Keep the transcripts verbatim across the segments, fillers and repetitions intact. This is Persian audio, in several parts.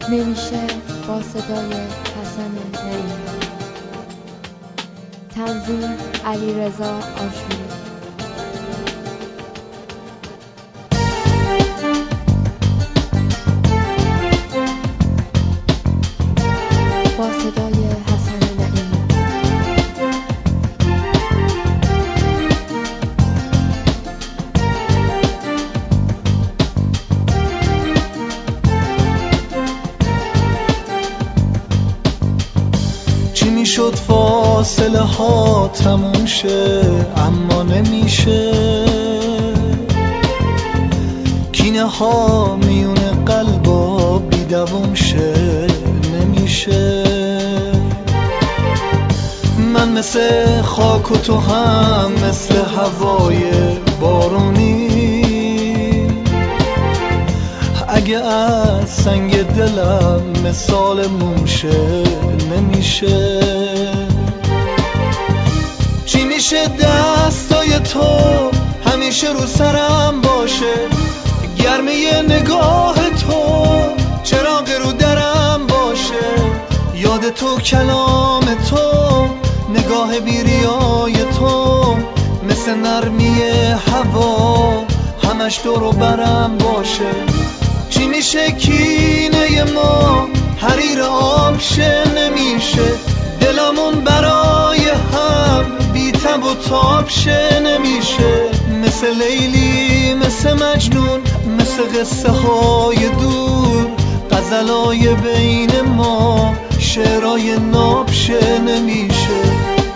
نمیشه با صدای حسن نعیمی. تنظیم علیرضا آشوری. با صدای حسن نعیمی. چی میشد فاصله ها تموم شه اما نمیشه، کینه ها میون قلبا بیدوام شه نمیشه. من مثل خاک و تو هم مثل هوای بارونی، اگه از سنگ دلم مثال موشه نمیشه. چی میشه دستای تو همیشه رو سرم باشه، گرمه نگاه تو چراغ رو درم باشه، یاد تو کلام تو نگاه بیریای تو مثل نرمی هوا همش دور و برم باشه. چی میشه کینه ما حریر آب شه نمیشه، دلمون برای هم بی تب و تاب شه نمیشه. مثل لیلی مثل مجنون مثل قصه های دور، غزلای بین ما شعرهای ناب شه نمیشه.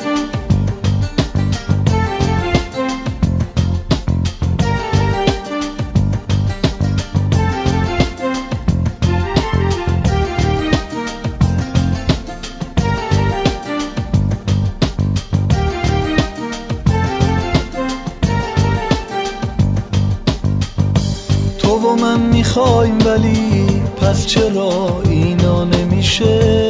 تو و من میخوایم ولی پس چرا اینا نمیشه؟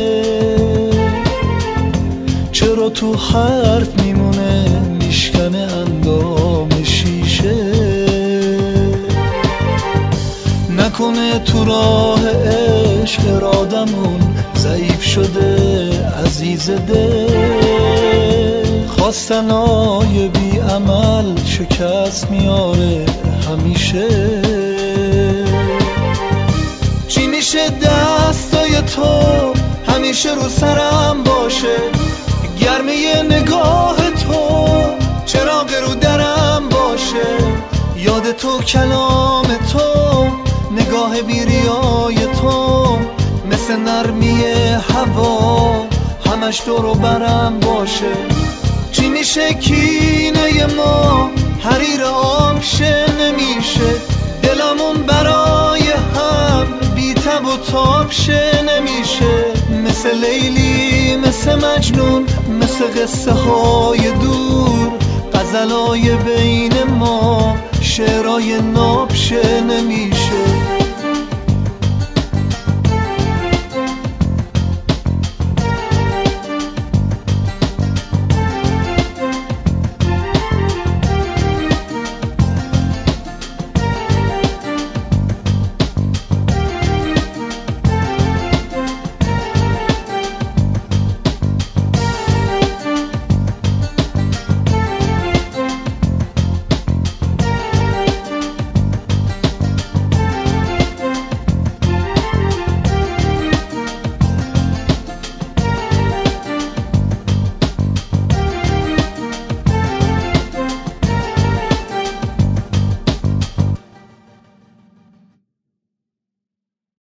چرا تو حرف میمونه میشکنه اندام شیشه؟ نکنه تو راه عشق ارادمون ضعیف شده عزیز دل، خواستنای بی عمل شکست میاره همیشه. چی میشه دستای تو همیشه رو سرم باشه، گرمه نگاه تو چراغ رو درم باشه، یاد تو کلام تو نگاه بیریای تو مثل نرمی هوا همش دور و برم باشه. چی میشه کینه ما حریر آب شه نمیشه، دلمون برای هم بی تب و تاب شه نمیشه. مثل لیلی مثل مجنون مثل قصه های دور، غزلای بین ما شعرهای ناب شه نمیشه.